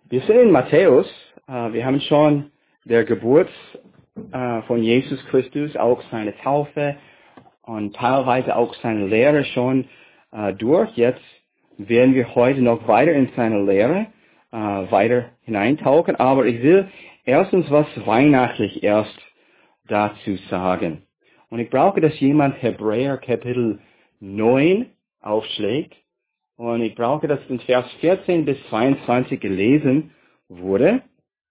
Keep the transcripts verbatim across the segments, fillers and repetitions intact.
Wir sind in Matthäus. Äh, wir haben schon der Geburt äh, von Jesus Christus, auch seine Taufe und teilweise auch seine Lehre schon äh, durch. Jetzt werden wir heute noch weiter in seine Lehre äh, weiter hineintauchen. Aber ich will erstens was weihnachtlich erst dazu sagen. Und ich brauche, dass jemand Hebräer Kapitel neun aufschlägt. Und ich brauche, dass in Vers vierzehn bis zweiundzwanzig gelesen wurde.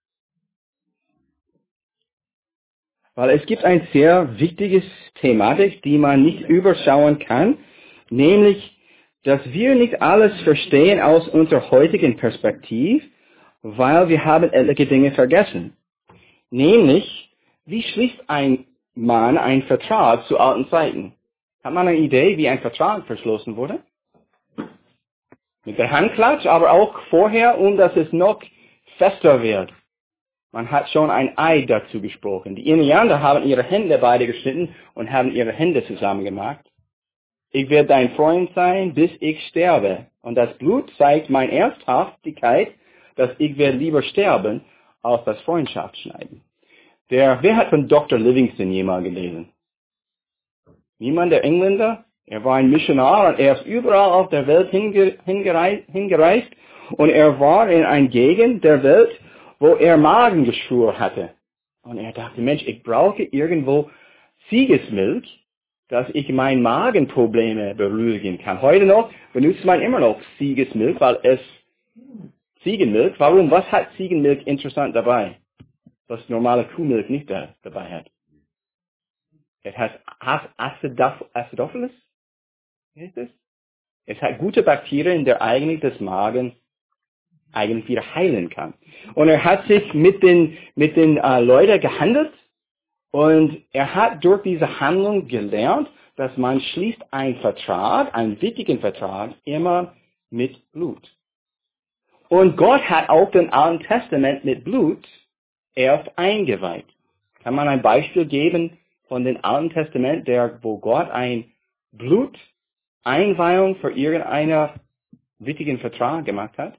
Weil es gibt ein sehr wichtiges Thematik, die man nicht überschauen kann. Nämlich, dass wir nicht alles verstehen aus unserer heutigen Perspektive, weil wir haben etliche Dinge vergessen. Nämlich, wie schließt ein Mann einen Vertrag zu alten Zeiten? Hat man eine Idee, wie ein Vertrag verschlossen wurde? Mit der Handklatsch, aber auch vorher, um dass es noch fester wird. Man hat schon ein Eid dazu gesprochen. Die Indianer haben ihre Hände beide geschnitten und haben ihre Hände zusammen gemacht. Ich werde dein Freund sein, bis ich sterbe. Und das Blut zeigt meine Ernsthaftigkeit, dass ich werde lieber sterben, als das Freundschaft schneiden. Der, wer hat von Doktor Livingstone jemals gelesen? Niemand, der Engländer? Er war ein Missionar und er ist überall auf der Welt hinge, hingereist, hingereist und er war in einer Gegend der Welt, wo er Magengeschwür hatte. Und er dachte, Mensch, ich brauche irgendwo Ziegesmilch, dass ich meine Magenprobleme beruhigen kann. Heute noch benutzt man immer noch Ziegesmilch, weil es Ziegenmilch. Warum? Was hat Ziegenmilch interessant dabei, was normale Kuhmilch nicht da, dabei hat? Es hat Acidophilus. Wie heißt es? Es hat gute Bakterien, der eigentlich das Magen eigentlich wieder heilen kann. Und er hat sich mit den mit den äh, Leuten gehandelt und er hat durch diese Handlung gelernt, dass man schließt einen Vertrag, einen wichtigen Vertrag, immer mit Blut. Und Gott hat auch den Alten Testament mit Blut erst eingeweiht. Kann man ein Beispiel geben von dem Alten Testament, der, wo Gott ein Bluteinweihung für irgendeinen wichtigen Vertrag gemacht hat?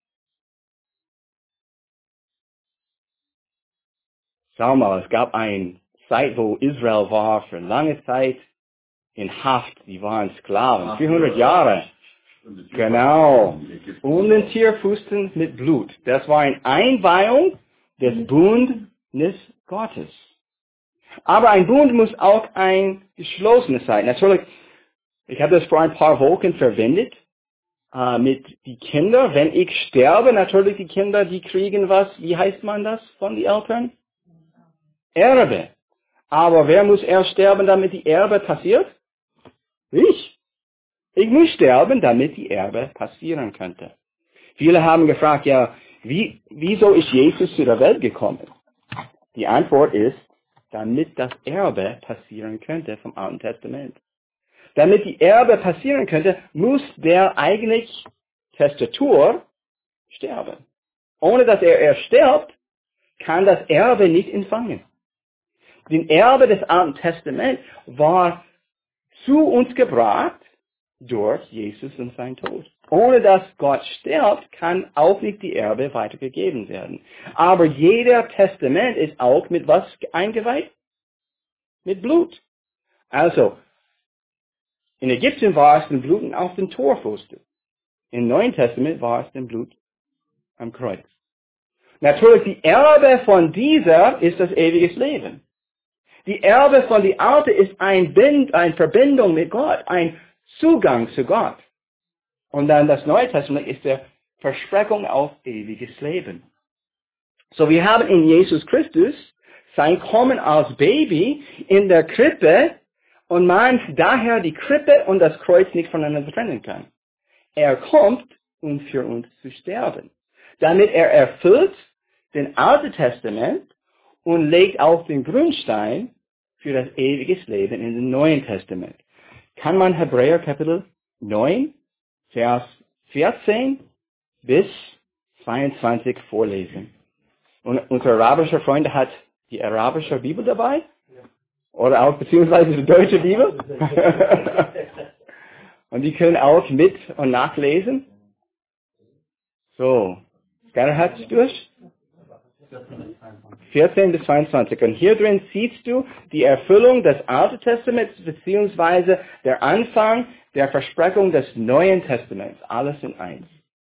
Schau mal, es gab eine Zeit, wo Israel war für lange Zeit in Haft. Sie waren Sklaven, vierhundert Jahre. Genau. Und den Tierfusten mit Blut. Das war eine Einweihung des Bundes Gottes. Aber ein Bund muss auch ein geschlossenes sein. Natürlich, ich habe das vor ein paar Wochen verwendet äh, mit die Kinder. Wenn ich sterbe, natürlich die Kinder, die kriegen was, wie heißt man das von den Eltern? Erbe. Aber wer muss erst sterben, damit die Erbe passiert? Ich. Ich muss sterben, damit die Erbe passieren könnte. Viele haben gefragt, ja, wie, wieso ist Jesus zu der Welt gekommen? Die Antwort ist, damit das Erbe passieren könnte vom Alten Testament. Damit die Erbe passieren könnte, muss der eigentlich Testator sterben. Ohne dass er erst stirbt, kann das Erbe nicht empfangen. Den Erbe des Alten Testaments war zu uns gebracht durch Jesus und sein Tod. Ohne dass Gott stirbt, kann auch nicht die Erbe weitergegeben werden. Aber jeder Testament ist auch mit was eingeweiht? Mit Blut. Also, in Ägypten war es den Blut auf den Torpfosten. Im Neuen Testament war es den Blut am Kreuz. Natürlich, die Erbe von dieser ist das ewige Leben. Die Erbe von die Alte ist ein Bind, eine Verbindung mit Gott, ein Zugang zu Gott. Und dann das Neue Testament ist der Versprechung auf ewiges Leben. So, wir haben in Jesus Christus sein Kommen als Baby in der Krippe und man daher die Krippe und das Kreuz nicht voneinander trennen kann. Er kommt, um für uns zu sterben, damit er erfüllt den Alten Testament und legt auch den Grundstein für das ewige Leben in dem Neuen Testament. Kann man Hebräer Kapitel neun, Vers vierzehn bis zweiundzwanzig vorlesen? Und unser arabischer Freund hat die arabische Bibel dabei? Oder auch beziehungsweise die deutsche Bibel? Und die können auch mit und nachlesen. So, Gerhard durch? vierzehn bis zweiundzwanzig. Und hier drin siehst du die Erfüllung des Alten Testaments beziehungsweise der Anfang der Versprechung des Neuen Testaments. Alles in eins.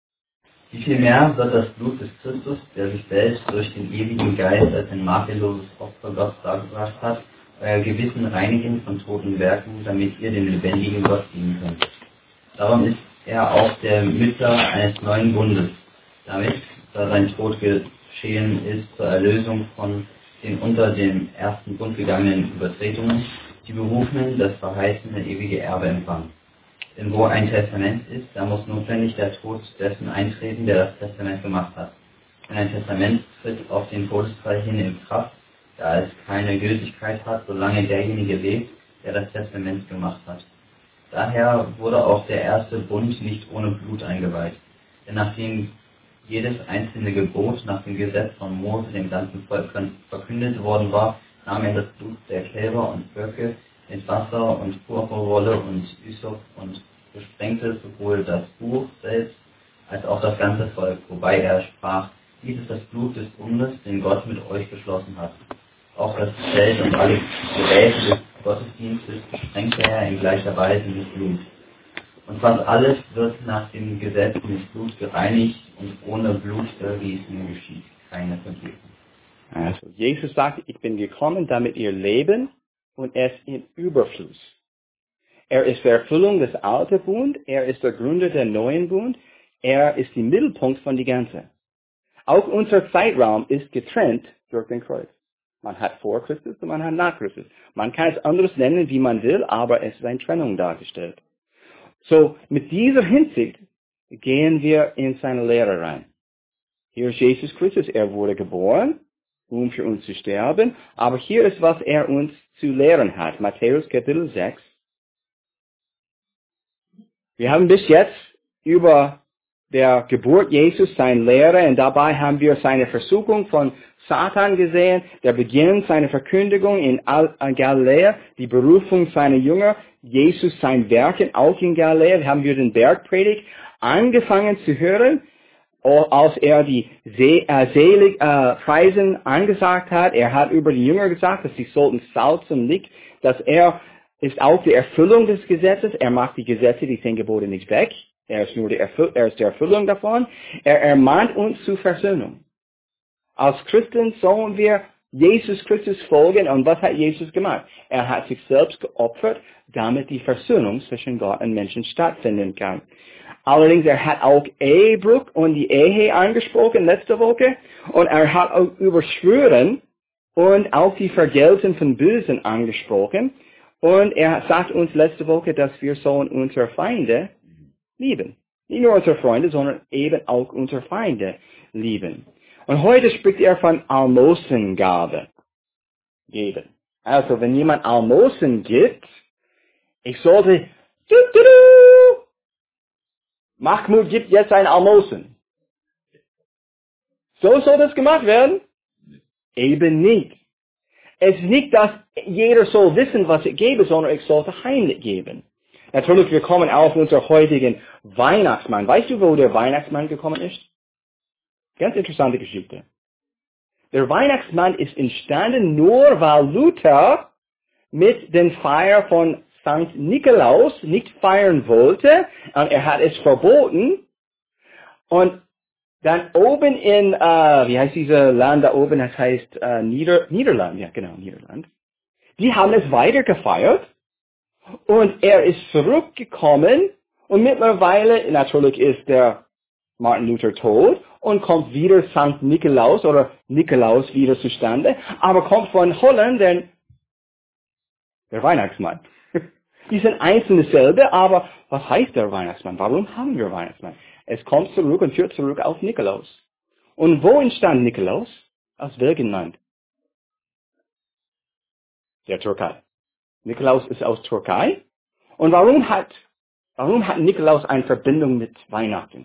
Wie viel mehr wird das Blut des Christus, der sich selbst durch den ewigen Geist als ein makelloses Opfer Gott dargebracht hat, euer Gewissen reinigen von toten Werken, damit ihr dem lebendigen Gott dienen könnt. Darum ist er auch der Mittler eines neuen Bundes, damit, da sein Tod geschehen ist zur Erlösung von den unter dem ersten Bund begangenen Übertretungen, die Berufenen das verheißene ewige Erbe empfangen. Denn wo ein Testament ist, da muss notwendig der Tod dessen eintreten, der das Testament gemacht hat. Denn ein Testament tritt auf den Todesfall hin in Kraft, da es keine Gültigkeit hat, solange derjenige lebt, der das Testament gemacht hat. Daher wurde auch der erste Bund nicht ohne Blut eingeweiht. Denn nachdem jedes einzelne Gebot nach dem Gesetz von Mose dem ganzen Volk verkündet worden war, nahm er das Blut der Kälber und Böcke mit Wasser und Purpurwolle und Ysop und besprengte sowohl das Buch selbst als auch das ganze Volk, wobei er sprach: Dies ist das Blut des Bundes, den Gott mit euch geschlossen hat. Auch das Zelt und alle Geräte des Gottesdienstes besprengte er in gleicher Weise mit Blut. Und fast alles wird nach dem Gesetz mit Blut gereinigt, und ohne Blutvergießen geschieht keine Vergebung. Also, Jesus sagte, ich bin gekommen, damit ihr leben und es in Überfluss. Er ist die Erfüllung des alten Bund, er ist der Gründer der neuen Bund, er ist der Mittelpunkt von die ganze. Auch unser Zeitraum ist getrennt durch den Kreuz. Man hat vor Christus und man hat nach Christus. Man kann es anders nennen, wie man will, aber es ist eine Trennung dargestellt. So, mit dieser Hinsicht gehen wir in seine Lehre rein. Hier ist Jesus Christus, er wurde geboren, um für uns zu sterben, aber hier ist, was er uns zu lehren hat. Matthäus Kapitel sechs. Wir haben bis jetzt über der Geburt Jesus, seine Lehre, und dabei haben wir seine Versuchung von Satan gesehen, der Beginn seiner Verkündigung in Galiläa, die Berufung seiner Jünger, Jesus sein Werken auch in Galiläa. Wir haben wir den Bergpredigt angefangen zu hören, als er die See, äh, selig äh, Preisen angesagt hat. Er hat über die Jünger gesagt, dass sie sollten Salz und Licht, dass er ist auch die Erfüllung des Gesetzes. Er macht die Gesetze, die zehn Gebote nicht weg. Er ist nur die, Erfüll er ist die Erfüllung davon. Er ermahnt uns zur Versöhnung. Als Christen sollen wir Jesus Christus folgen. Und was hat Jesus gemacht? Er hat sich selbst geopfert, damit die Versöhnung zwischen Gott und Menschen stattfinden kann. Allerdings, er hat auch Ehebruch und die Ehe angesprochen letzte Woche. Und er hat auch über Schwören und auch die Vergeltung von Bösen angesprochen. Und er sagt uns letzte Woche, dass wir sollen unsere Feinde lieben. Nicht nur unsere Freunde, sondern eben auch unsere Feinde lieben. Und heute spricht er von Almosengabe geben. Also, wenn jemand Almosen gibt, ich sollte, du, du, du, Mahmoud gibt jetzt ein Almosen. So soll das gemacht werden? Eben nicht. Es ist nicht, dass jeder soll wissen, was ich gebe, sondern ich sollte heimlich geben. Natürlich, wir kommen auf unseren heutigen Weihnachtsmann. Weißt du, wo der Weihnachtsmann gekommen ist? Ganz interessante Geschichte. Der Weihnachtsmann ist entstanden nur, weil Luther mit den Feier von Sankt Nikolaus nicht feiern wollte. Und er hat es verboten. Und dann oben in, äh, wie heißt dieses Land da oben? Das heißt äh, Nieder Niederland. Ja, genau, Niederland. Die haben es weiter gefeiert. Und er ist zurückgekommen. Und mittlerweile, natürlich ist der Martin Luther tot und kommt wieder Sankt Nikolaus oder Nikolaus wieder zustande, aber kommt von Holland der, der Weihnachtsmann. Die sind einzeln dasselbe, aber was heißt der Weihnachtsmann? Warum haben wir Weihnachtsmann? Es kommt zurück und führt zurück auf Nikolaus. Und wo entstand Nikolaus? Aus welchem Land? Der Türkei. Nikolaus ist aus Türkei. Und warum hat, warum hat Nikolaus eine Verbindung mit Weihnachten?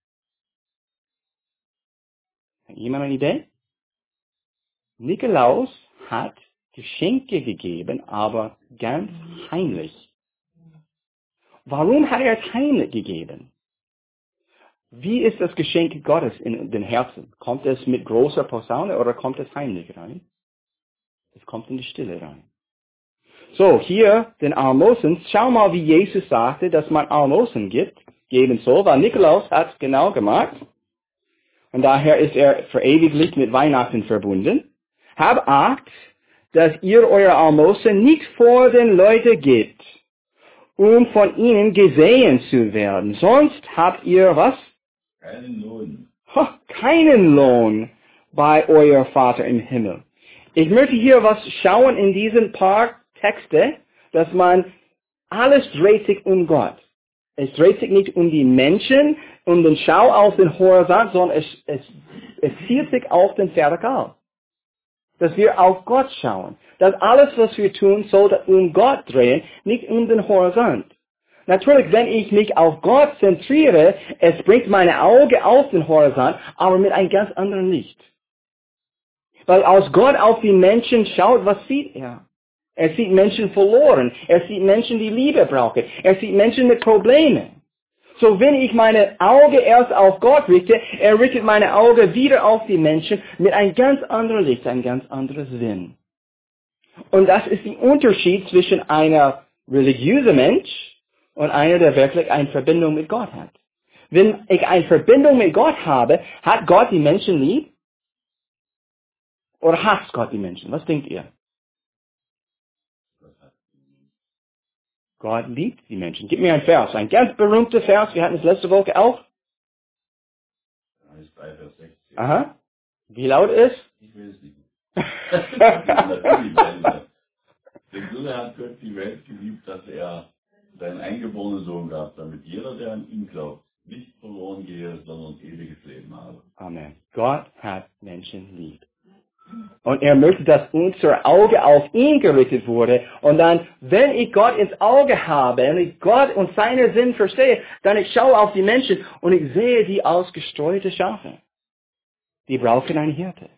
Hat jemand eine Idee? Nikolaus hat Geschenke gegeben, aber ganz heimlich. Warum hat er es heimlich gegeben? Wie ist das Geschenk Gottes in den Herzen? Kommt es mit großer Posaune oder kommt es heimlich rein? Es kommt in die Stille rein. So, hier den Almosen. Schau mal, wie Jesus sagte, dass man Almosen gibt, geben soll, weil Nikolaus hat es genau gemacht. Und daher ist er verewigt mit Weihnachten verbunden. Hab Acht, dass ihr euer Almosen nicht vor den Leuten gebt, um von ihnen gesehen zu werden. Sonst habt ihr was? Keinen Lohn. Ho, keinen Lohn bei euer Vater im Himmel. Ich möchte hier was schauen in diesen paar Texte, dass man, alles dreht sich um Gott. Es dreht sich nicht um die Menschen, um den Schau auf den Horizont, sondern es, es, es zielt sich auf den Vertikal. Dass wir auf Gott schauen. Dass alles, was wir tun, sollte um Gott drehen, nicht um den Horizont. Natürlich, wenn ich mich auf Gott zentriere, es bringt meine Augen auf den Horizont, aber mit einem ganz anderen Licht. Weil als Gott auf die Menschen schaut, was sieht er? Er sieht Menschen verloren. Er sieht Menschen, die Liebe brauchen. Er sieht Menschen mit Problemen. So, wenn ich meine Augen erst auf Gott richte, er richtet meine Augen wieder auf die Menschen mit einem ganz anderen Licht, ein ganz anderes Sinn. Und das ist der Unterschied zwischen einer religiösen Mensch und einer, der wirklich eine Verbindung mit Gott hat. Wenn ich eine Verbindung mit Gott habe, hat Gott die Menschen lieb? Oder hasst Gott die Menschen? Was denkt ihr? Gott liebt die Menschen. Gib mir einen Vers, ein ganz berühmter Vers, wir hatten es letzte Woche auch. Johannes drei, Vers sechzehn. Aha. Wie laut ist? Ich will es nicht. Natürlich, weil denn so sehr hat Gott die Welt geliebt, dass er seinen eingeborenen Sohn gab, damit jeder, der an ihn glaubt, nicht verloren gehe, sondern ewiges Leben habe. Amen. Gott hat Menschen lieb. Und er möchte, dass unser Auge auf ihn gerichtet wurde. Und dann, wenn ich Gott ins Auge habe, und ich Gott und seinen Sinn verstehe, dann ich schaue auf die Menschen und ich sehe die als gestreute Schafe. Die brauchen einen Hirte.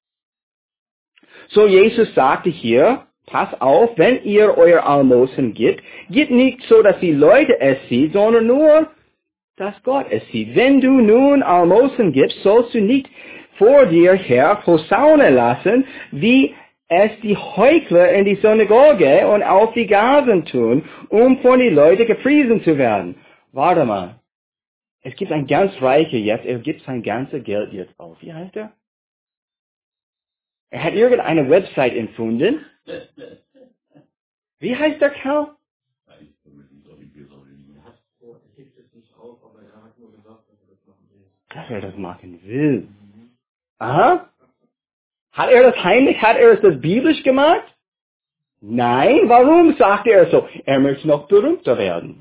So, Jesus sagte hier, pass auf, wenn ihr euer Almosen gibt, gebt nicht so, dass die Leute es sehen, sondern nur, dass Gott es sieht. Wenn du nun Almosen gibst, sollst du nicht vor dir her Posaune lassen, wie es die Heuchler in die Synagoge und auf die Gassen tun, um von den Leuten gepriesen zu werden. Warte mal. Es gibt einen ganz Reicher jetzt, er gibt sein ganzes Geld jetzt auf. Wie heißt er? Er hat irgendeine Website empfunden. Wie heißt der Kerl? Dass er das machen will. Aha. Hat er das heimlich, hat er das biblisch gemacht? Nein, warum sagte er so? Er möchte noch berühmter werden.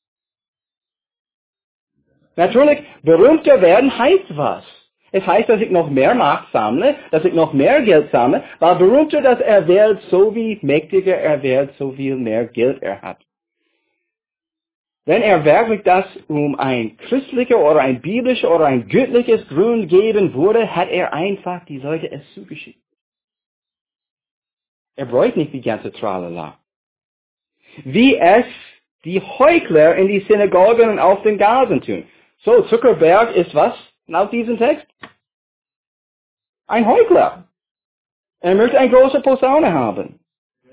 Natürlich, berühmter werden heißt was? Es heißt, dass ich noch mehr Macht sammle, dass ich noch mehr Geld sammle, weil berühmter, dass er wird, so wie mächtiger er wird, so viel mehr Geld er hat. Wenn er wirklich das um ein christlicher oder ein biblischer oder ein göttliches Grund geben würde, hat er einfach die Leute es zugeschickt. Er bräuchte nicht die ganze Tralala. Wie es die Heuchler in die Synagogen und auf den Gassen tun. So, Zuckerberg ist was laut diesem Text? Ein Heuchler. Er möchte eine große Posaune haben.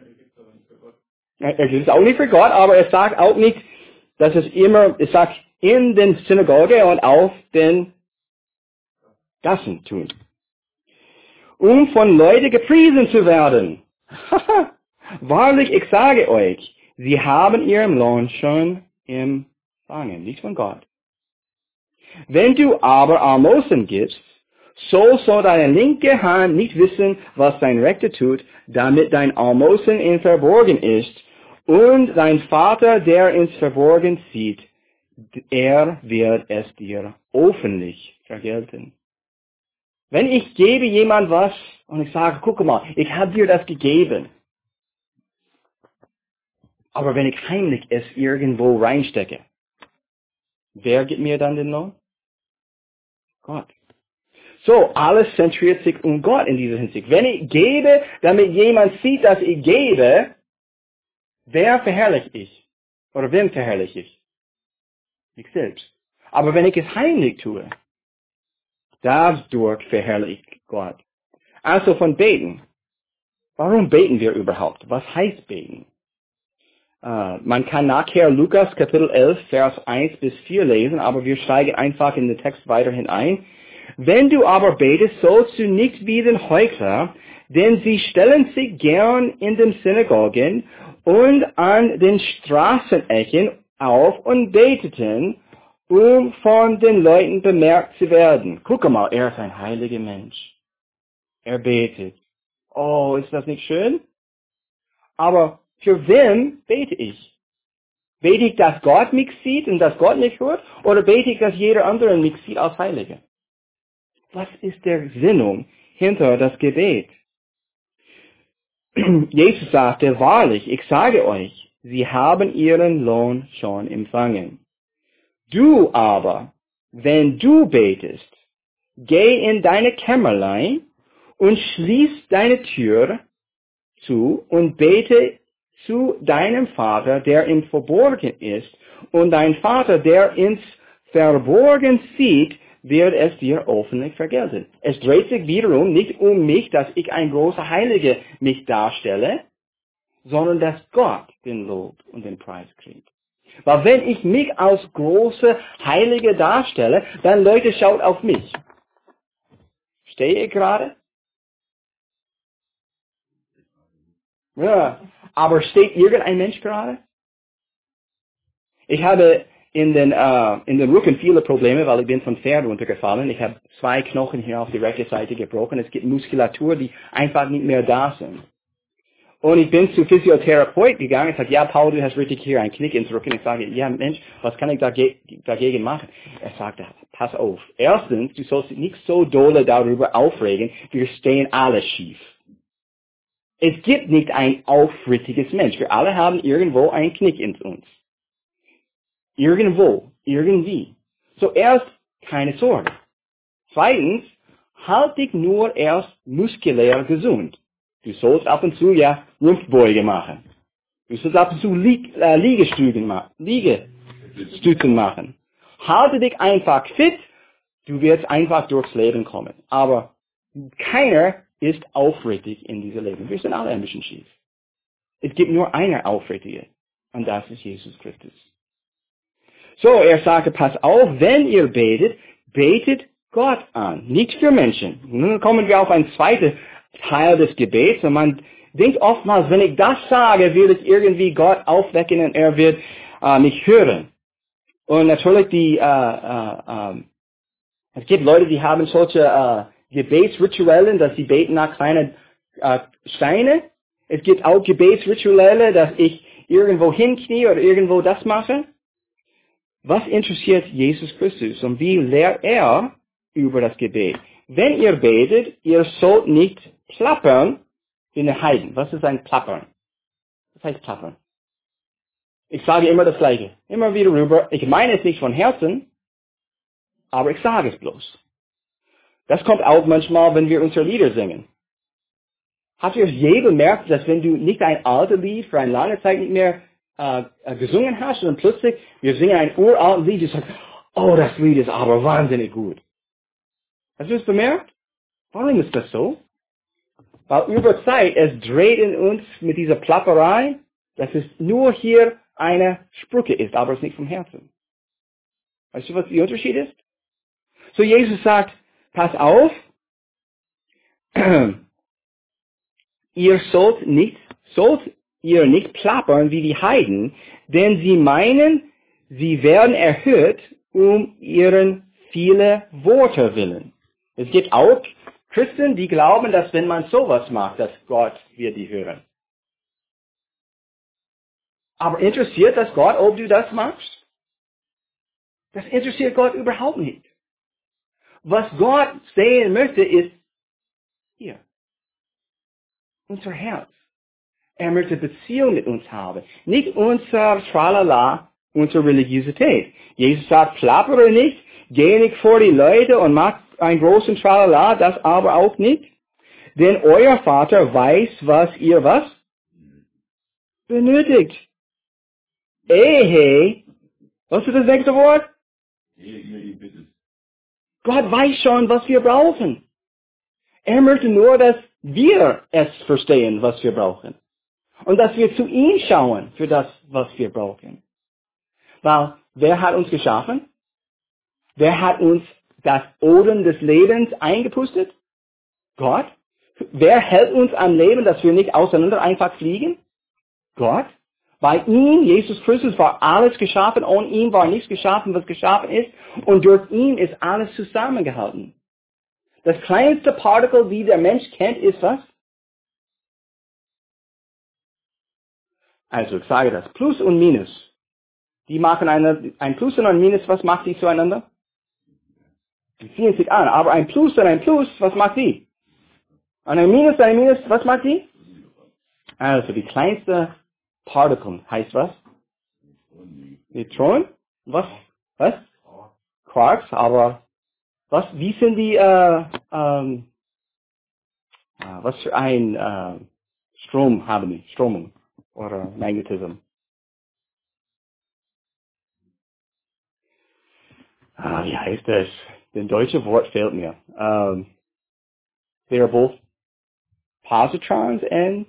Er gibt es auch nicht für Gott, aber er sagt auch nicht, dass es immer, es sagt, in den Synagoge und auf den Gassen tun. Um von Leuten gepriesen zu werden. Wahrlich, ich sage euch, sie haben ihren Lohn schon empfangen, nicht von Gott. Wenn du aber Almosen gibst, so soll deine linke Hand nicht wissen, was dein Rechte tut, damit dein Almosen in Verborgen ist. Und dein Vater, der ins Verborgen sieht, er wird es dir öffentlich vergelten. Wenn ich gebe jemand was und ich sage, guck mal, ich habe dir das gegeben. Aber wenn ich heimlich es irgendwo reinstecke, wer gibt mir dann den Lohn? Gott. So, alles zentriert sich um Gott in dieser Hinsicht. Wenn ich gebe, damit jemand sieht, dass ich gebe, wer verherrliche ich? Oder wen verherrliche ich? Mich selbst. Aber wenn ich es heimlich tue, dadurch verherrlicht Gott. Also von beten. Warum beten wir überhaupt? Was heißt beten? Uh, man kann nachher Lukas Kapitel elf, Vers eins bis vier lesen, aber wir steigen einfach in den Text weiterhin ein. Wenn du aber betest, sollst du nicht wie den Heuchler, denn sie stellen sich gern in den Synagogen und an den Straßenecken auf und beteten, um von den Leuten bemerkt zu werden. Guck mal, er ist ein heiliger Mensch. Er betet. Oh, ist das nicht schön? Aber für wen bete ich? Bete ich, dass Gott mich sieht und dass Gott mich hört? Oder bete ich, dass jeder andere mich sieht als Heilige? Was ist der Sinnung hinter das Gebet? Jesus sagte, wahrlich, ich sage euch, sie haben ihren Lohn schon empfangen. Du aber, wenn du betest, geh in deine Kämmerlein und schließ deine Tür zu und bete zu deinem Vater, der im Verborgen ist, und dein Vater, der ins Verborgen sieht, wird es dir öffentlich vergelten. Es dreht sich wiederum nicht um mich, dass ich ein großer Heiliger mich darstelle, sondern dass Gott den Lob und den Preis kriegt. Weil wenn ich mich als große Heilige darstelle, dann Leute, schaut auf mich. Stehe ich gerade? Ja, aber steht irgendein Mensch gerade? Ich habe in den, äh, in den Rücken viele Probleme, weil ich bin von Pferd runtergefallen. Ich habe zwei Knochen hier auf die rechte Seite gebrochen. Es gibt Muskulatur, die einfach nicht mehr da sind. Und ich bin zu Physiotherapeut gegangen. Ich sage, ja, Paul, du hast richtig hier einen Knick ins Rücken. Ich sage, ja, Mensch, was kann ich dage- dagegen machen? Er sagte, pass auf. Erstens, du sollst dich nicht so dolle darüber aufregen. Wir stehen alle schief. Es gibt nicht ein aufrichtiges Mensch. Wir alle haben irgendwo einen Knick in uns. Irgendwo, irgendwie. Zuerst keine Sorge. Zweitens, halt dich nur erst muskulär gesund. Du sollst ab und zu ja Rumpfbeuge machen. Du sollst ab und zu Lie äh, Liegestützen machen. Liegestützen machen. Halte dich einfach fit. Du wirst einfach durchs Leben kommen. Aber keiner ist aufrichtig in diesem Leben. Wir sind alle ein bisschen schief. Es gibt nur eine Aufrichtige. Und das ist Jesus Christus. So, er sagte, pass auf, wenn ihr betet, betet Gott an, nicht für Menschen. Nun kommen wir auf einen zweiten Teil des Gebets und man denkt oftmals, wenn ich das sage, will ich irgendwie Gott aufwecken und er wird äh, mich hören. Und natürlich die, äh, äh, äh, es gibt Leute, die haben solche äh, Gebetsrituellen, dass sie beten nach kleinen äh, Steine. Es gibt auch Gebetsrituelle, dass ich irgendwo hinknie oder irgendwo das mache. Was interessiert Jesus Christus und wie lehrt er über das Gebet? Wenn ihr betet, ihr sollt nicht plappern wie eine Heiden. Was ist ein Plappern? Was heißt Plappern? Ich sage immer das Gleiche. Immer wieder rüber. Ich meine es nicht von Herzen, aber ich sage es bloß. Das kommt auch manchmal, wenn wir unsere Lieder singen. Habt ihr je bemerkt, dass wenn du nicht ein altes Lied für eine lange Zeit nicht mehr äh, äh, gesungen hast und plötzlich wir singen ein uraltes Lied, du sagst, oh, das Lied ist aber wahnsinnig gut. Hast du es bemerkt? Warum ist das so? Weil über Zeit, es dreht in uns mit dieser Plapperei, dass es nur hier eine Sprüche ist, aber es nicht vom Herzen. Weißt du, was der Unterschied ist? So Jesus sagt, pass auf, ihr sollt nicht, sollt ihr nicht plappern wie die Heiden, denn sie meinen, sie werden erhöht um ihren viele Worte willen. Es gibt auch Christen, die glauben, dass wenn man sowas macht, dass Gott wird die hören. Aber interessiert das Gott, ob du das machst? Das interessiert Gott überhaupt nicht. Was Gott sehen möchte, ist hier. Unser Herz. Er möchte Beziehung mit uns haben. Nicht unser Tralala, unsere Religiosität. Jesus sagt, plappere nicht, geh nicht vor die Leute und mach einen großen Tralala, das aber auch nicht. Denn euer Vater weiß, was ihr was benötigt. Ehe, was ist das nächste Wort? Ehe ihr ihn bittet. Gott weiß schon, was wir brauchen. Er möchte nur, dass wir es verstehen, was wir brauchen. Und dass wir zu ihm schauen für das, was wir brauchen. Weil, wer hat uns geschaffen? Wer hat uns das Odem des Lebens eingepustet? Gott. Wer hält uns am Leben, dass wir nicht auseinander einfach fliegen? Gott. Bei ihm, Jesus Christus, war alles geschaffen. Ohne ihn war nichts geschaffen, was geschaffen ist. Und durch ihn ist alles zusammengehalten. Das kleinste Partikel, wie der Mensch kennt, ist was? Also, ich sage das. Plus und Minus. Die machen eine, ein Plus und ein Minus, was macht die zueinander? Die ziehen sich an. Aber ein Plus und ein Plus, was macht die? Und ein Minus und ein Minus, was macht die? Also, die kleinste Partikel heißt was? Neutron? Was? Was? Quarks, aber was, wie sind die, äh, ähm, äh, was für ein äh, Strom haben die? Stromung oder Magnetism? Ah, wie heißt das? Das deutsche Wort fehlt mir. Um, they are both positrons and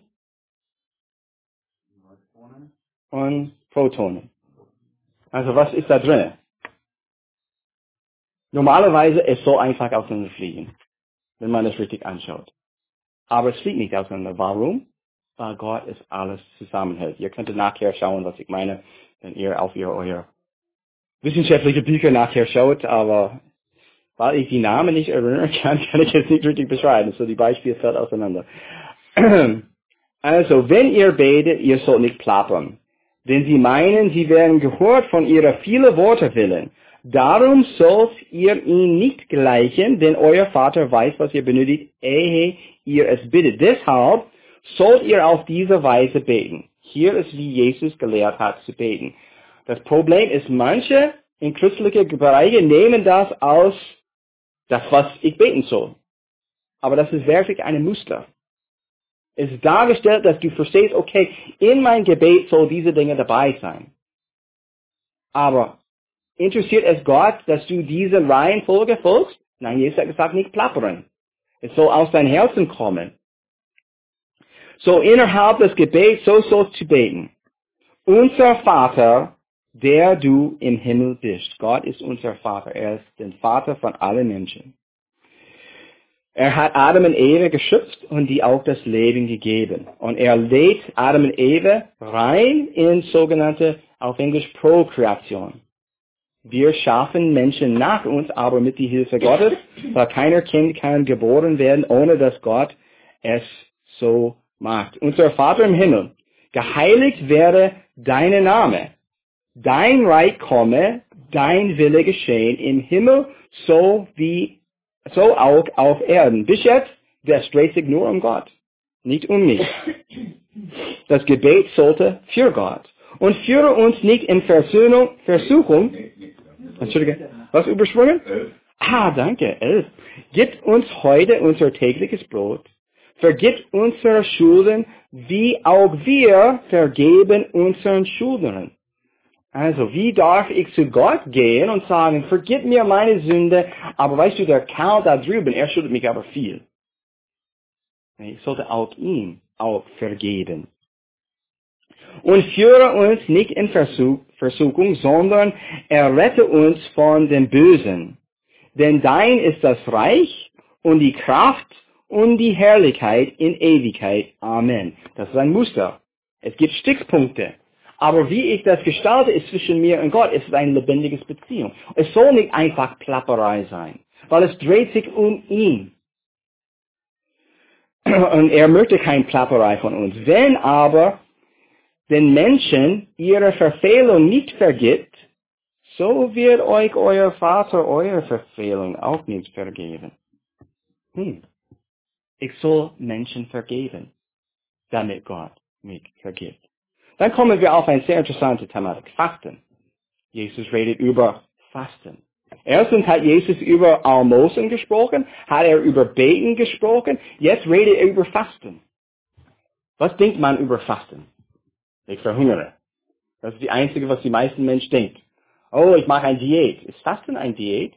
und Protonen. Also was ist da drin? Normalerweise es soll einfach auseinander fliegen, wenn man es richtig anschaut. Aber es fliegt nicht auseinander. Warum? Weil Gott es alles zusammenhält. Ihr könnt nachher schauen, was ich meine, wenn ihr auf ihr euer wissenschaftliche Bücher nachher schaut, aber weil ich die Namen nicht erinnern kann, kann ich es nicht richtig beschreiben. So die Beispiele fällt auseinander. Also, wenn ihr betet, ihr sollt nicht plappern. Denn sie meinen, sie werden gehört von ihrer vielen Worte willen. Darum sollt ihr ihn nicht gleichen, denn euer Vater weiß, was ihr benötigt, ehe ihr es bittet. Deshalb sollt ihr auf diese Weise beten. Hier ist, wie Jesus gelehrt hat, zu beten. Das Problem ist, manche in christlichen Bereichen nehmen das als das, was ich beten soll. Aber das ist wirklich eine Muster. Es ist dargestellt, dass du verstehst, okay, in mein Gebet soll diese Dinge dabei sein. Aber interessiert es Gott, dass du diese Reihenfolge folgst? Nein, Jesus hat gesagt, nicht plappern. Es soll aus deinem Herzen kommen. So innerhalb des Gebets, so sollst du beten. Unser Vater, der du im Himmel bist. Gott ist unser Vater. Er ist der Vater von allen Menschen. Er hat Adam und Eva geschützt und die auch das Leben gegeben. Und er lädt Adam und Eva rein in sogenannte, auf Englisch, Prokreation. Wir schaffen Menschen nach uns, aber mit der Hilfe Gottes, weil keiner Kind kann geboren werden, ohne dass Gott es so macht. Unser Vater im Himmel, geheiligt werde dein Name. Dein Reich komme, dein Wille geschehen im Himmel, so wie so auch auf Erden. Bis jetzt, das dreht sich nur um Gott, nicht um mich. Das Gebet sollte für Gott. Und führe uns nicht in Versöhnung, Versuchung. Entschuldige, was übersprungen? Ah, danke, elf. Gib uns heute unser tägliches Brot. Vergib unsere Schulden, wie auch wir vergeben unseren Schuldnern. Also, wie darf ich zu Gott gehen und sagen, vergib mir meine Sünde, aber weißt du, der Kerl da drüben, er schuldet mich aber viel. Ich sollte auch ihm auch vergeben. Und führe uns nicht in Versuch, Versuchung, sondern errette uns von dem Bösen. Denn dein ist das Reich und die Kraft und die Herrlichkeit in Ewigkeit. Amen. Das ist ein Muster. Es gibt Stichpunkte. Aber wie ich das gestalte, ist zwischen mir und Gott, es ist eine lebendige Beziehung. Es soll nicht einfach Plapperei sein, weil es dreht sich um ihn. Und er möchte kein Plapperei von uns. Wenn aber den Menschen ihre Verfehlung nicht vergibt, so wird euch euer Vater eure Verfehlung auch nicht vergeben. Hm. Ich soll Menschen vergeben, damit Gott mich vergibt. Dann kommen wir auf eine sehr interessante Thematik, Fasten. Jesus redet über Fasten. Erstens hat Jesus über Almosen gesprochen, hat er über Beten gesprochen, jetzt redet er über Fasten. Was denkt man über Fasten? Ich verhungere. Das ist die einzige, was die meisten Menschen denken. Oh, ich mache eine Diät. Ist Fasten eine Diät?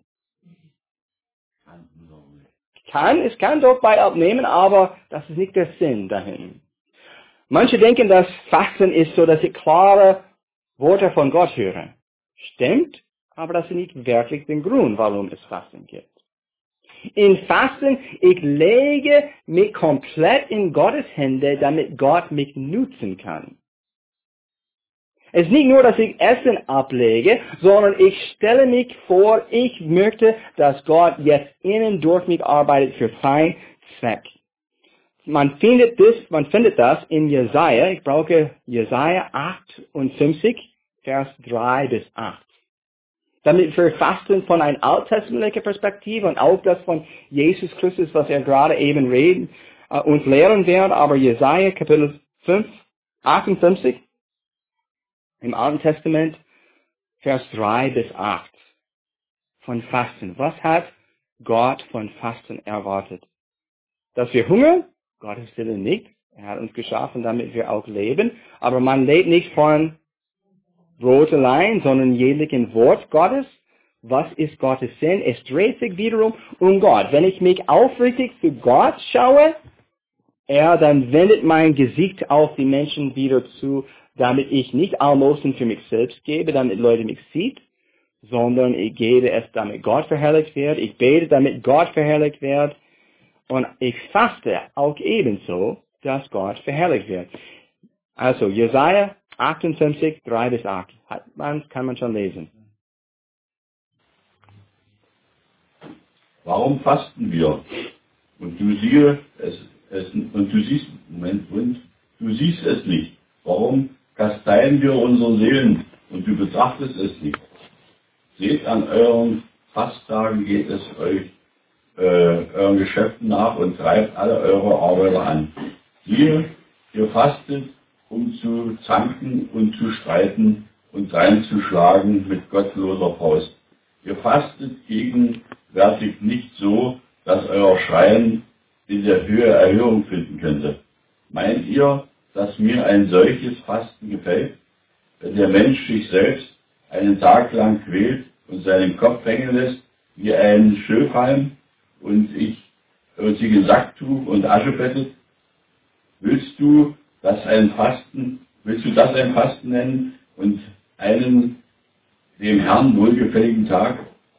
Kann, es kann doch bei abnehmen, aber das ist nicht der Sinn dahin. Manche denken, dass Fasten ist so, dass ich klare Worte von Gott höre. Stimmt, aber das ist nicht wirklich der Grund, warum es Fasten gibt. In Fasten, ich lege mich komplett in Gottes Hände, damit Gott mich nutzen kann. Es ist nicht nur, dass ich Essen ablege, sondern ich stelle mich vor, ich möchte, dass Gott jetzt innen durch mich arbeitet für seinen Zweck. Man findet das, man findet das in Jesaja, ich brauche Jesaja achtundfünfzig, Vers drei bis acht. Damit wir fasten von einer alttestamentlichen Perspektive und auch das von Jesus Christus, was er gerade eben reden, uh, uns lehren wird, aber Jesaja Kapitel fünf, achtundfünfzig, im Alten Testament, Vers drei bis acht, von Fasten. Was hat Gott von Fasten erwartet? Dass wir hungern? Gottes Wille nicht. Er hat uns geschaffen, damit wir auch leben. Aber man lebt nicht von Brot allein, sondern jeglichen Wort Gottes. Was ist Gottes Sinn? Es dreht sich wiederum um Gott. Wenn ich mich aufrichtig zu Gott schaue, er dann wendet mein Gesicht auf die Menschen wieder zu, damit ich nicht Almosen für mich selbst gebe, damit Leute mich sieht, sondern ich gebe es, damit Gott verherrlicht wird. Ich bete, damit Gott verherrlicht wird. Und ich faste auch ebenso, dass Gott verherrlicht wird. Also, Jesaja achtundfünfzig, drei bis acht. Hat man, kann man schon lesen. Warum fasten wir? Und du siehe, es, es, und du siehst, Moment, und du siehst es nicht. Warum kasteien wir unsere Seelen und du betrachtest es nicht? Seht an euren Fasttagen, geht es euch, äh, euren Geschäften nach und treibt alle eure Arbeiter an. Siehe, ihr fastet, um zu zanken und zu streiten und reinzuschlagen mit gottloser Faust. Ihr fastet gegenwärtig nicht so, dass euer Schreien in der Höhe Erhörung finden könnte. Meint ihr, dass mir ein solches Fasten gefällt, wenn der Mensch sich selbst einen Tag lang quält und seinen Kopf hängen lässt wie ein Schilfhalm und, ich, und sich in Sacktuch und Asche bettet? Willst du das ein Fasten, willst du das ein Fasten nennen und einen dem Herrn wohlgefälligen Tag?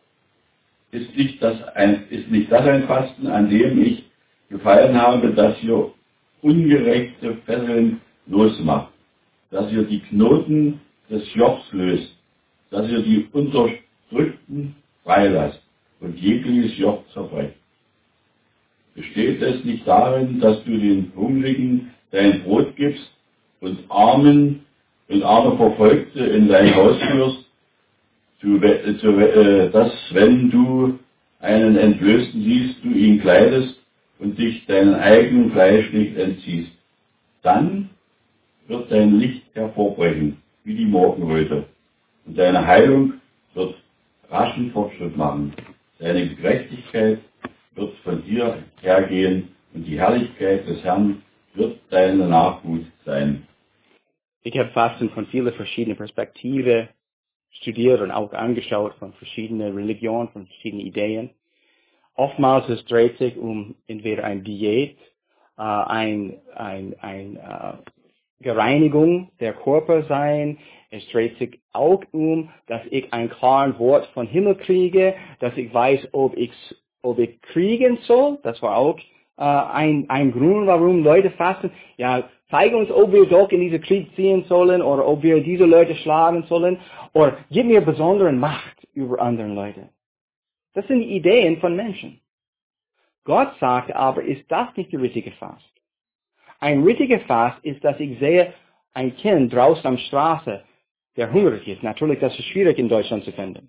Ist nicht das ein, ist nicht das ein Fasten, an dem ich gefallen habe, dass ihr ungerechte Fesseln losmacht, dass ihr die Knoten des Jochs löst, dass ihr die Unterdrückten freilasst und jegliches Joch zerbrecht? Besteht es nicht darin, dass du den Hungrigen dein Brot gibst und Armen und arme Verfolgte in dein Haus führst, zu, zu, äh, dass, wenn du einen Entblößten siehst, du ihn kleidest und dich deinen eigenen Fleisch nicht entziehst? Dann wird dein Licht hervorbrechen, wie die Morgenröte, und deine Heilung wird raschen Fortschritt machen. Deine Gerechtigkeit wird von dir hergehen und die Herrlichkeit des Herrn wird deine Nachhut sein. Ich habe Fasten von vielen verschiedenen Perspektiven studiert und auch angeschaut, von verschiedenen Religionen, von verschiedenen Ideen. Oftmals es dreht sich um entweder eine Diät, äh, ein, ein, ein äh, Gereinigung der Körper sein. Es dreht sich auch um, dass ich ein klares Wort von Himmel kriege, dass ich weiß, ob ich, ob ich kriegen soll. Das war auch äh, ein, ein Grund, warum Leute fasten. Ja, zeig uns, ob wir doch in diesen Krieg ziehen sollen oder ob wir diese Leute schlagen sollen oder gib mir besondere Macht über andere Leute. Das sind die Ideen von Menschen. Gott sagt aber, ist das nicht die richtige Fast? Ein richtiger Fast ist, dass ich sehe, ein Kind draußen am Straße, der hungrig ist. Natürlich, das ist schwierig in Deutschland zu finden.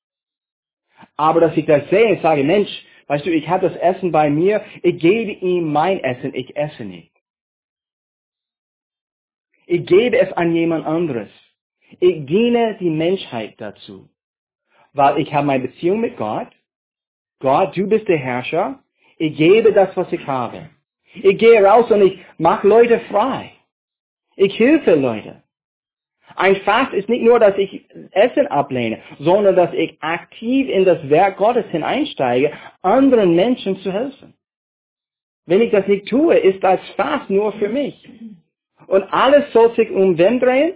Aber dass ich das sehe und sage, Mensch, weißt du, ich habe das Essen bei mir, ich gebe ihm mein Essen, ich esse nicht. Ich gebe es an jemand anderes. Ich diene die Menschheit dazu. Weil ich habe meine Beziehung mit Gott. Gott, du bist der Herrscher. Ich gebe das, was ich habe. Ich gehe raus und ich mache Leute frei. Ich helfe Leute. Ein Fast ist nicht nur, dass ich Essen ablehne, sondern dass ich aktiv in das Werk Gottes hineinsteige, anderen Menschen zu helfen. Wenn ich das nicht tue, ist das Fast nur für mich. Und alles soll sich um wen drehen?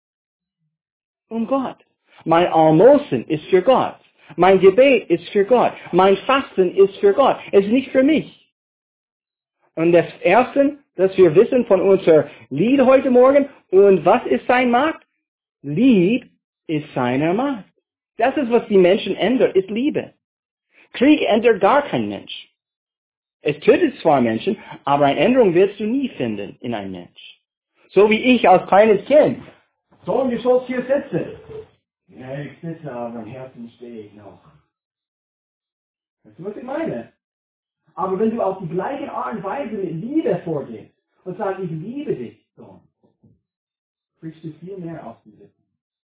Um Gott. Mein Almosen ist für Gott. Mein Gebet ist für Gott. Mein Fasten ist für Gott. Es ist nicht für mich. Und das Erste, das wir wissen von unserem Lied heute Morgen, und was ist sein Macht? Lieb ist seine Macht. Das ist, was die Menschen ändert, ist Liebe. Krieg ändert gar kein Mensch. Es tötet zwar Menschen, aber eine Änderung wirst du nie finden in einem Mensch. So wie ich als kleines Kind. Sohn, du sollst hier sitzen. Ja, ich sitze, aber im Herzen stehe ich noch. Weißt du, was ich meine? Aber wenn du auf die gleiche Art und Weise mit Liebe vorgehst und sagst, ich liebe dich, Sohn, kriegst du viel mehr aus dem Lippen.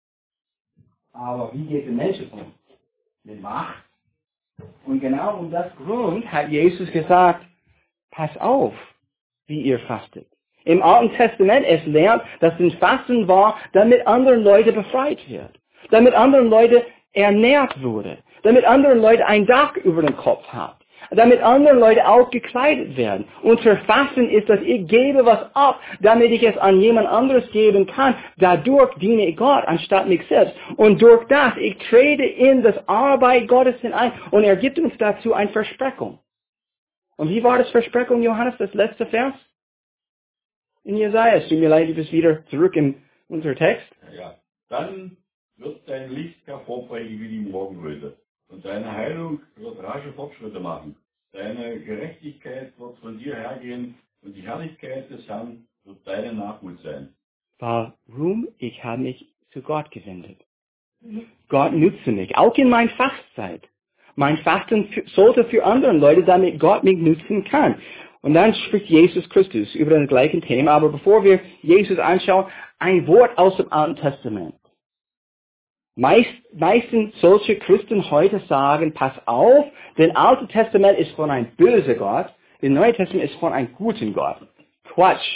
Aber wie geht der Mensch um? Mit Macht. Und genau um das Grund hat Jesus gesagt, pass auf, wie ihr fastet. Im Alten Testament es lernt, dass ein Fasten war, damit andere Leute befreit wird. Damit andere Leute ernährt wurde. Damit andere Leute ein Dach über den Kopf haben. Damit andere Leute auch gekleidet werden. Unser Fasten ist, dass ich gebe was ab, damit ich es an jemand anderes geben kann. Dadurch diene ich Gott, anstatt mich selbst. Und durch das, ich trete in das Arbeit Gottes hinein. Und er gibt uns dazu eine Versprechung. Und wie war das Versprechung, Johannes, das letzte Vers? In Jesaja. Es tut mir leid, du bist wieder zurück in unser Text. Ja, ja. Dann wird dein Licht hervorbrechen wie die Morgenröte. Und deine Heilung wird rasche Fortschritte machen. Deine Gerechtigkeit wird von dir hergehen und die Herrlichkeit des Herrn wird deine Nachhut sein. Warum? Ich habe mich zu Gott gewendet. Gott nütze mich, auch in meiner Fastzeit. Mein Fasten sollte für andere Leute, damit Gott mich nützen kann. Und dann spricht Jesus Christus über das gleiche Thema. Aber bevor wir Jesus anschauen, ein Wort aus dem Alten Testament. Meist, meistens solche Christen heute sagen, pass auf, das Alte Testament ist von einem bösen Gott, das Neue Testament ist von einem guten Gott. Quatsch.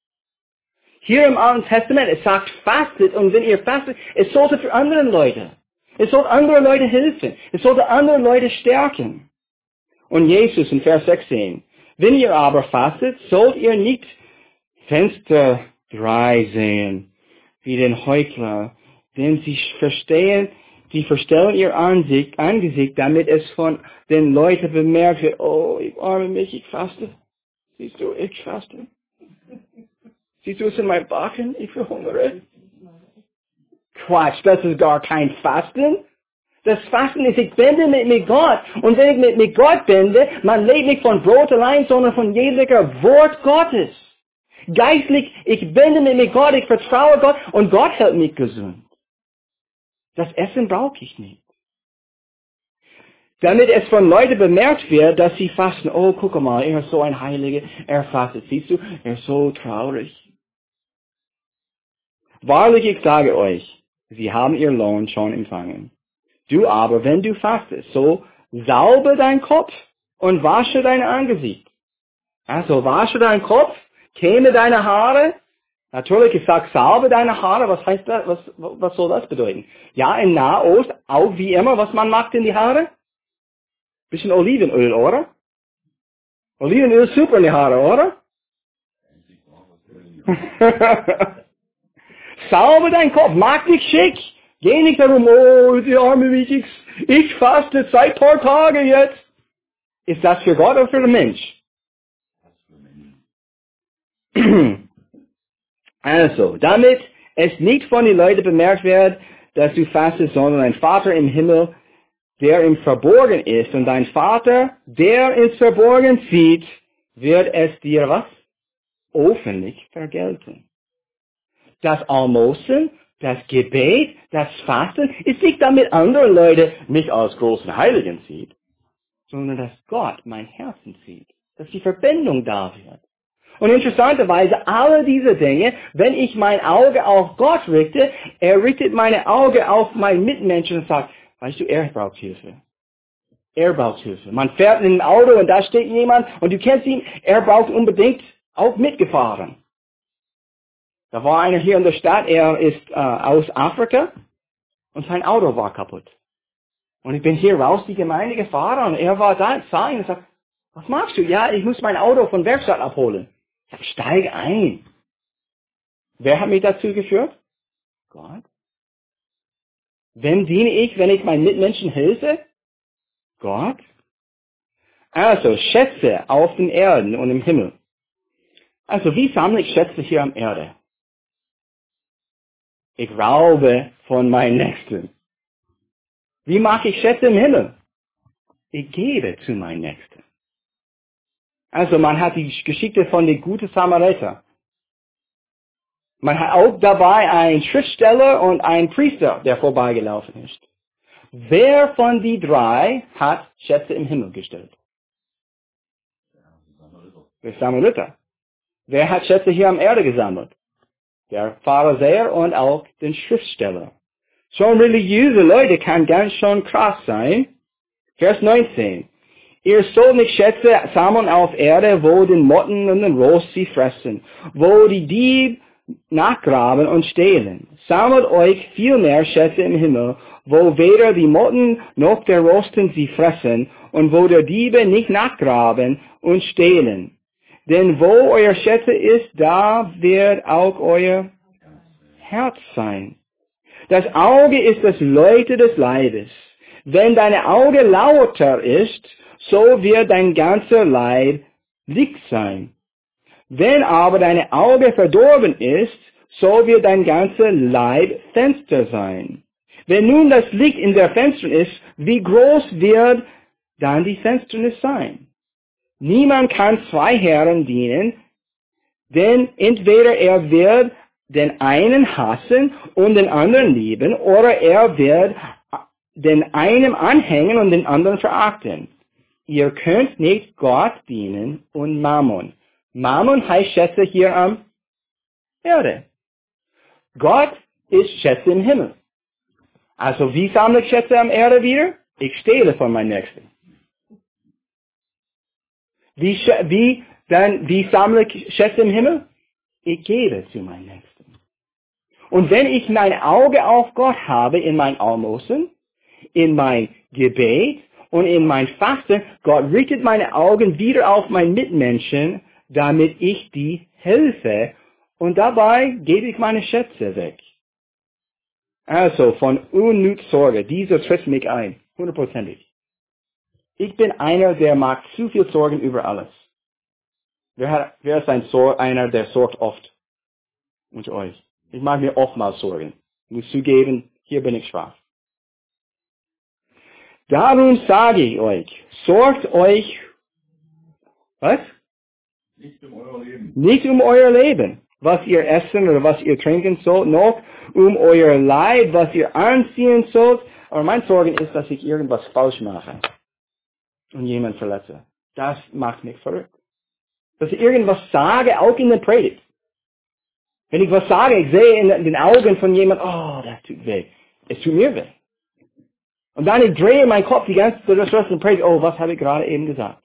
Hier im Alten Testament, es sagt, fastet, und wenn ihr fastet, es sollte für andere Leute. Es sollte andere Leute helfen. Es sollte andere Leute stärken. Und Jesus in Vers sechzehn, wenn ihr aber fastet, sollt ihr nicht Fenster drei sehen, wie den Heuchler, denn sie verstehen, sie verstellen ihr Angesicht, Angesicht, damit es von den Leuten bemerkt wird, oh, ich arme mich, ich faste. Siehst du, ich faste. Siehst du es in meinem Backen, ich verhungere. Quatsch, das ist gar kein Fasten. Das Fasten ist, ich binde mit, mit Gott. Und wenn ich mit, mit Gott binde, man lebt nicht von Brot allein, sondern von jeglicher Wort Gottes. Geistlich, ich binde mit, mit Gott, ich vertraue Gott und Gott hält mich gesund. Das Essen brauche ich nicht. Damit es von Leuten bemerkt wird, dass sie fasten. Oh, guck mal, er ist so ein Heiliger, er fastet. Siehst du, er ist so traurig. Wahrlich, ich sage euch, sie haben ihr Lohn schon empfangen. Du aber, wenn du fastest, so saube deinen Kopf und wasche dein Angesicht. Also wasche deinen Kopf, käme deine Haare. Natürlich, ich sage salbe deine Haare, was heißt das? Was, was soll das bedeuten? Ja, in Nahost, auch wie immer, was man macht in die Haare? Bisschen Olivenöl, oder? Olivenöl ist super in die Haare, oder? Salbe deinen Kopf, mach dich schick. Geh nicht darum, oh, die arme wie ich, ich faste seit ein paar Tagen jetzt. Ist das für Gott oder für den Mensch? Also, damit es nicht von den Leuten bemerkt wird, dass du fastest, sondern dein Vater im Himmel, der im Verborgen ist, und dein Vater, der ins Verborgen sieht, wird es dir was? Öffentlich vergelten. Das Almosen, das Gebet, das Fasten ist nicht, damit andere Leute mich als großen Heiligen sieht, sondern dass Gott mein Herzen sieht, dass die Verbindung da wird. Und interessanterweise, alle diese Dinge, wenn ich mein Auge auf Gott richte, er richtet meine Auge auf meinen Mitmenschen und sagt, weißt du, er braucht Hilfe. Er braucht Hilfe. Man fährt in ein Auto und da steht jemand und du kennst ihn, er braucht unbedingt auch mitgefahren. Da war einer hier in der Stadt, er ist äh, aus Afrika und sein Auto war kaputt. Und ich bin hier raus die Gemeinde gefahren und er war da, sah ihn und sagt, was machst du? Ja, ich muss mein Auto von Werkstatt abholen. Ich sag, steig ein. Wer hat mich dazu geführt? Gott. Wem diene ich, wenn ich meinen Mitmenschen helfe? Gott. Also Schätze auf den Erden und im Himmel. Also wie sammle ich Schätze hier am Erde? Ich raube von meinen Nächsten. Wie mache ich Schätze im Himmel? Ich gebe zu meinen Nächsten. Also man hat die Geschichte von den guten Samariter. Man hat auch dabei einen Schriftsteller und einen Priester, der vorbeigelaufen ist. Wer von die drei hat Schätze im Himmel gestellt? Der Samariter. Wer hat Schätze hier am Erde gesammelt? Der Pharisäer und auch den Schriftsteller. Schon religiöse Leute kann ganz schön krass sein. Vers neunzehn. Ihr sollt nicht Schätze sammeln auf Erde, wo den Motten und den Rost sie fressen, wo die Dieb nachgraben und stehlen. Sammelt euch viel mehr Schätze im Himmel, wo weder die Motten noch der Rosten sie fressen und wo der Diebe nicht nachgraben und stehlen. Denn wo euer Schätze ist, da wird auch euer Herz sein. Das Auge ist das Leuchte des Leibes. Wenn dein Auge lauter ist, so wird dein ganzer Leib Licht sein. Wenn aber dein Auge verdorben ist, so wird dein ganzer Leib Fenster sein. Wenn nun das Licht in der Fensternis ist, wie groß wird dann die Finsternis sein? Niemand kann zwei Herren dienen, denn entweder er wird den einen hassen und den anderen lieben, oder er wird den einen anhängen und den anderen verachten. Ihr könnt nicht Gott dienen und Mammon. Mammon heißt Schätze hier am Erde. Gott ist Schätze im Himmel. Also wie sammle ich Schätze am Erde wieder? Ich stehle von meinem Nächsten. Wie, wie, dann, wie sammle ich Schätze im Himmel? Ich gebe zu meinem Nächsten. Und wenn ich mein Auge auf Gott habe in mein Almosen, in mein Gebet und in mein Fasten, Gott richtet meine Augen wieder auf meinen Mitmenschen, damit ich die helfe. Und dabei gebe ich meine Schätze weg. Also von unnütz Sorge, dieser trifft mich ein, hundertprozentig. Ich bin einer, der macht zu viel Sorgen über alles. Wer, hat, wer ist ein Sor- einer, der sorgt oft unter euch? Ich mache mir oftmals Sorgen. Ich muss zugeben, hier bin ich schwach. Darum sage ich euch, sorgt euch, was? Nicht um euer Leben. Nicht um euer Leben, was ihr essen oder was ihr trinken sollt, noch um euer Leib, was ihr anziehen sollt. Aber mein Sorgen ist, dass ich irgendwas falsch mache und jemand verletze. Das macht mich verrückt. Dass ich irgendwas sage, auch in der Predigt. Wenn ich was sage, ich sehe in den Augen von jemandem, oh, das tut weh. Es tut mir weh. Und dann ich drehe meinen Kopf die ganze Zeit durch und predige, oh, was habe ich gerade eben gesagt?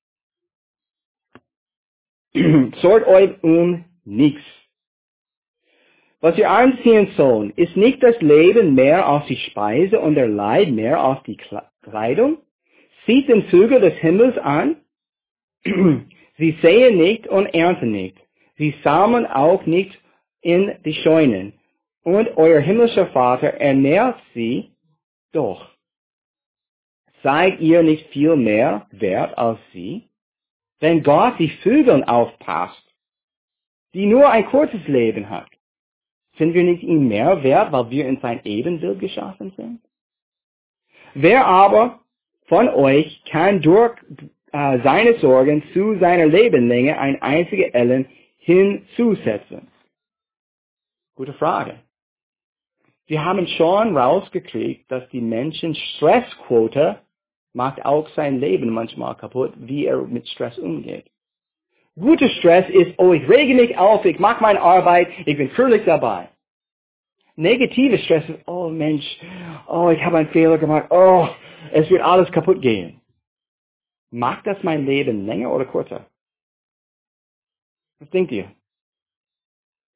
Sorgt euch um nichts. Was ihr anziehen sollt, ist nicht das Leben mehr auf die Speise und der Leib mehr auf die Kleidung? Sieht den Vögel des Himmels an. Sie säen nicht und ernten nicht. Sie sammeln auch nicht in die Scheunen. Und euer himmlischer Vater ernährt sie doch. Seid ihr nicht viel mehr wert als sie? Wenn Gott die Vögel aufpasst, die nur ein kurzes Leben hat, sind wir nicht ihm mehr wert, weil wir in sein Ebenbild geschaffen sind? Wer aber von euch kann durch äh, seine Sorgen zu seiner Lebenlänge ein einzige Ellen hinzusetzen? Gute Frage. Wir haben schon rausgekriegt, dass die Menschen Stressquote macht auch sein Leben manchmal kaputt, wie er mit Stress umgeht. Guter Stress ist, oh, ich rege mich auf, ich mache meine Arbeit, ich bin fröhlich dabei. Negative Stress ist, oh Mensch, oh, ich habe einen Fehler gemacht, oh, es wird alles kaputt gehen. Macht das mein Leben länger oder kürzer? Was denkt ihr?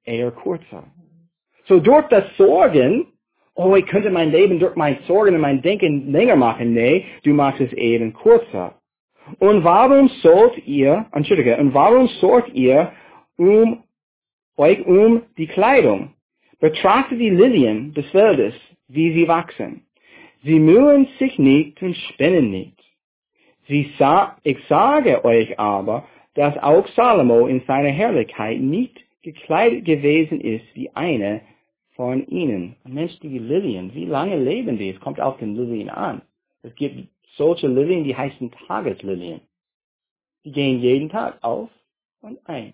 eher kurzer. So durch das Sorgen, oh, ich könnte mein Leben durch mein Sorgen und mein Denken länger machen. Nee, du machst es eben kurzer. Und warum sollt ihr, Entschuldige, und warum sorgt ihr um euch um die Kleidung? Betrachtet die Lilien des Feldes, wie sie wachsen. Sie mühen sich nicht und spinnen nicht. Sie sa- ich sage euch aber, dass auch Salomo in seiner Herrlichkeit nicht gekleidet gewesen ist wie eine von ihnen. Mensch, die Lilien, wie lange leben die? Es kommt auf den Lilien an. Es gibt solche Lilien, die heißen Tageslilien. Die gehen jeden Tag auf und ein.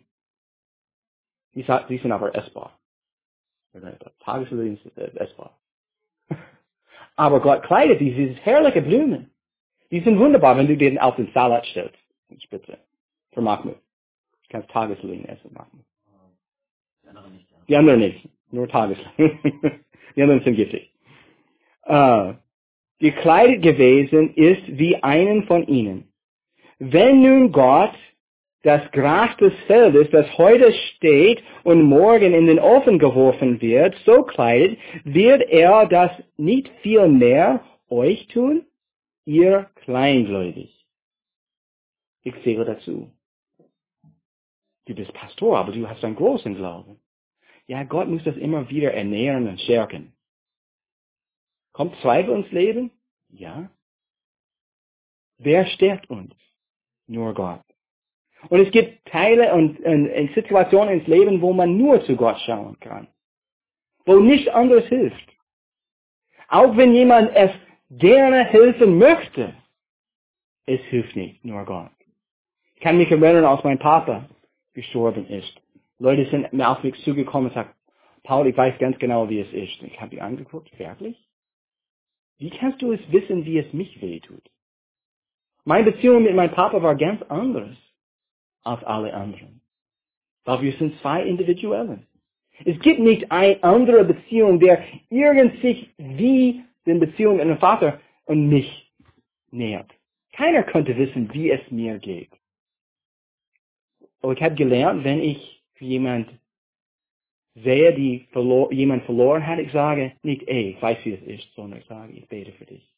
Die, die sind aber essbar. Tageslilien sind essbar. Aber Gott kleidet diese herrliche Blumen. Die sind wunderbar, wenn du den auf den Salat stellst. In Spitze. Für Mahmoud. Du kannst Tageslilien essen, Mahmoud. Die anderen nicht, ja. Die anderen nicht. Nur Tageslilien. Die anderen sind giftig. Uh, gekleidet gewesen ist wie einen von ihnen. Wenn nun Gott das Gras des Feldes, das heute steht und morgen in den Ofen geworfen wird, so kleidet, wird er das nicht viel mehr euch tun, ihr kleingläubig. Ich sage dazu. Du bist Pastor, aber du hast einen großen Glauben. Ja, Gott muss das immer wieder ernähren und stärken. Kommt Zweifel ins Leben? Ja. Wer stärkt uns? Nur Gott. Und es gibt Teile und, und, und Situationen ins Leben, wo man nur zu Gott schauen kann. Wo nichts anderes hilft. Auch wenn jemand es gerne helfen möchte, es hilft nicht, nur Gott. Ich kann mich erinnern, als mein Papa gestorben ist. Leute sind mir auf mich zugekommen und sagen, Paul, ich weiß ganz genau, wie es ist. Und ich habe die angeguckt, wirklich? Wie kannst du es wissen, wie es mich wehtut? Meine Beziehung mit meinem Papa war ganz anders als alle anderen. Weil wir sind zwei Individuellen. Es gibt nicht eine andere Beziehung, der irgendwie wie die Beziehung mit dem Vater und mich nähert. Keiner könnte wissen, wie es mir geht. Aber ich habe gelernt, wenn ich für jemand sehe, die verlo- jemand verloren hat, ich sage nicht, ey, ich weiß, wie es ist, sondern ich sage, ich bete für dich.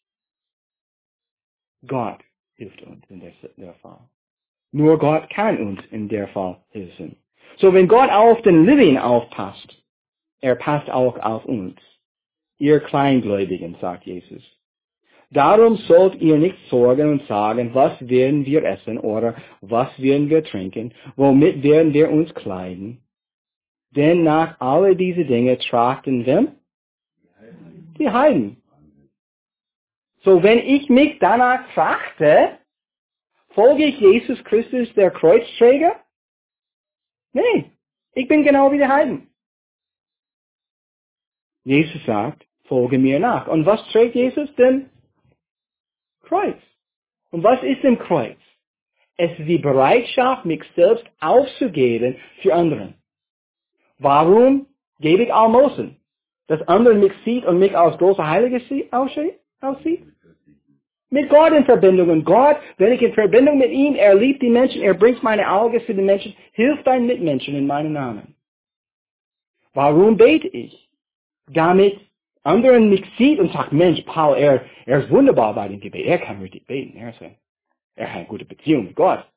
Gott hilft uns in der, der Fall. Nur Gott kann uns in der Fall helfen. So, wenn Gott auf den Lilien aufpasst, er passt auch auf uns. Ihr Kleingläubigen, sagt Jesus. Darum sollt ihr nicht sorgen und sagen, was werden wir essen oder was werden wir trinken, womit werden wir uns kleiden. Denn nach alle diese Dinge trachten wem? Die Heiden. So, wenn ich mich danach trachte, folge ich Jesus Christus, der Kreuzträger? Nee, ich bin genau wie die Heiden. Jesus sagt, folge mir nach. Und was trägt Jesus denn? Kreuz. Und was ist im Kreuz? Es ist die Bereitschaft, mich selbst aufzugeben für anderen. Warum gebe ich Almosen? Dass andere mich sieht und mich als großer Heiliger aussieht? Mit Gott in Verbindung. Und Gott, wenn ich in Verbindung mit ihm, er liebt die Menschen, er bringt meine Augen zu den Menschen, hilft deinen Mitmenschen in meinem Namen. Warum bete ich? Damit anderen mich sieht und sagt, Mensch, Paul, er, er ist wunderbar bei dem Gebet. Er kann richtig beten. Er, ist ein, er hat eine gute Beziehung mit Gott.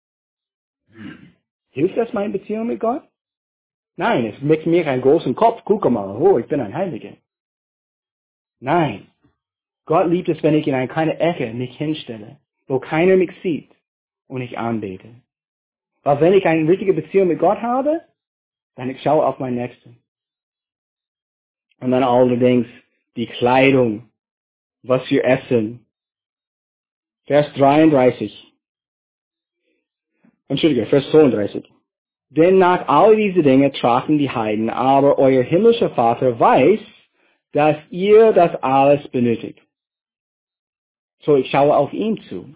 Hilft das meine Beziehung mit Gott? Nein, es macht mir einen großen Kopf. Guck mal, oh, ich bin ein Heiliger. Nein. Gott liebt es, wenn ich in eine kleine Ecke mich hinstelle, wo keiner mich sieht und ich anbete. Weil wenn ich eine richtige Beziehung mit Gott habe, dann ich schaue auf meinen Nächsten. Und dann allerdings die Kleidung, was wir essen. Vers dreiunddreißig. Entschuldige, Vers zweiunddreißig. Denn nach all diese Dinge trachten die Heiden, aber euer himmlischer Vater weiß, dass ihr das alles benötigt. So, ich schaue auf ihn zu.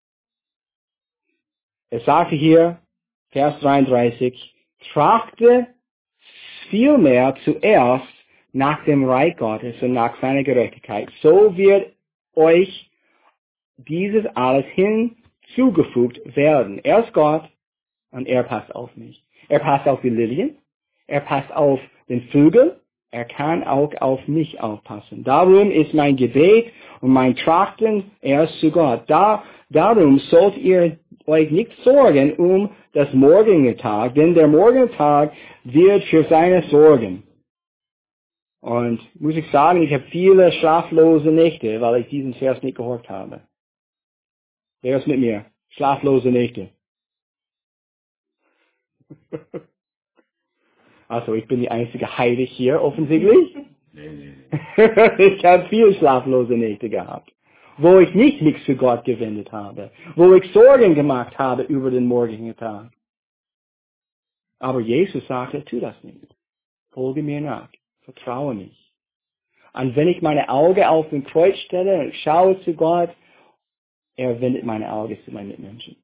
Es sagte hier, Vers dreiunddreißig, trachte vielmehr zuerst nach dem Reich Gottes und nach seiner Gerechtigkeit. So wird euch dieses alles hinzugefügt werden. Er ist Gott und er passt auf mich. Er passt auf die Lilien. er passt auf den Vögel, er kann auch auf mich aufpassen. Darum ist mein Gebet und mein Trachten erst zu Gott. Da, darum sollt ihr euch nicht sorgen um das morgige Tag, denn der morgige Tag wird für seine sorgen. Und muss ich sagen, ich habe viele schlaflose Nächte, weil ich diesen Vers nicht gehört habe. Wer ist mit mir? Schlaflose Nächte. Also ich bin die einzige Heilige hier offensichtlich. Nee, nee, nee. Ich habe viele schlaflose Nächte gehabt, wo ich nicht mich für Gott gewendet habe, wo ich Sorgen gemacht habe über den morgigen Tag. Aber Jesus sagte, tu das nicht. Folge mir nach. Vertraue mich. Und wenn ich meine Augen auf den Kreuz stelle und schaue zu Gott, er wendet meine Augen zu meinen Mitmenschen.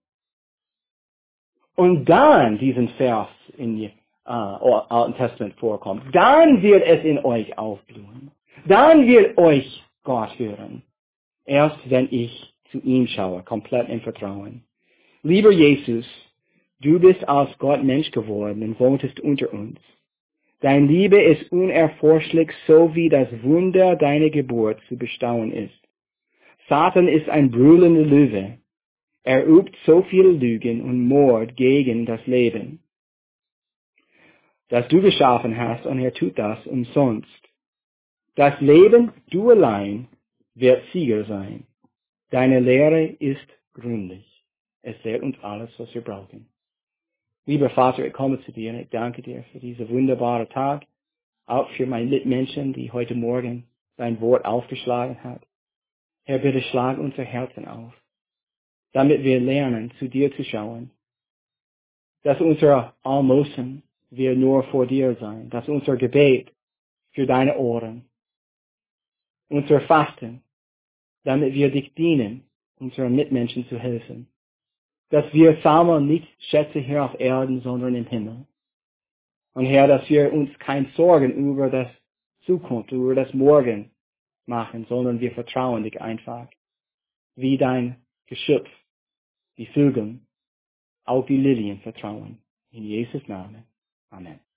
Und dann diesen Vers in äh, Alten Testament vorkommt, dann wird es in euch aufblühen. Dann wird euch Gott hören. Erst wenn ich zu ihm schaue, komplett im Vertrauen. Lieber Jesus, du bist als Gott Mensch geworden und wohntest unter uns. Deine Liebe ist unerforschlich, so wie das Wunder deiner Geburt zu bestaunen ist. Satan ist ein brüllender Löwe. Er übt so viel Lügen und Mord gegen das Leben, das du geschaffen hast, und er tut das umsonst. Das Leben, du allein, wird Sieger sein. Deine Lehre ist gründlich. Es lehrt uns alles, was wir brauchen. Lieber Vater, ich komme zu dir und ich danke dir für diesen wunderbaren Tag, auch für meine Mitmenschen, die heute Morgen dein Wort aufgeschlagen hat. Herr, bitte schlag unser Herzen auf, damit wir lernen, zu dir zu schauen, dass unser Almosen wir nur vor dir sein, dass unser Gebet für deine Ohren, unser Fasten, damit wir dich dienen, unseren Mitmenschen zu helfen, dass wir sammeln nicht Schätze hier auf Erden, sondern im Himmel. Und Herr, dass wir uns keine Sorgen über das Zukunft, über das Morgen machen, sondern wir vertrauen dich einfach, wie dein Geschöpf, die Vögel, auf die Lilien vertrauen. In Jesus' Namen. Amen.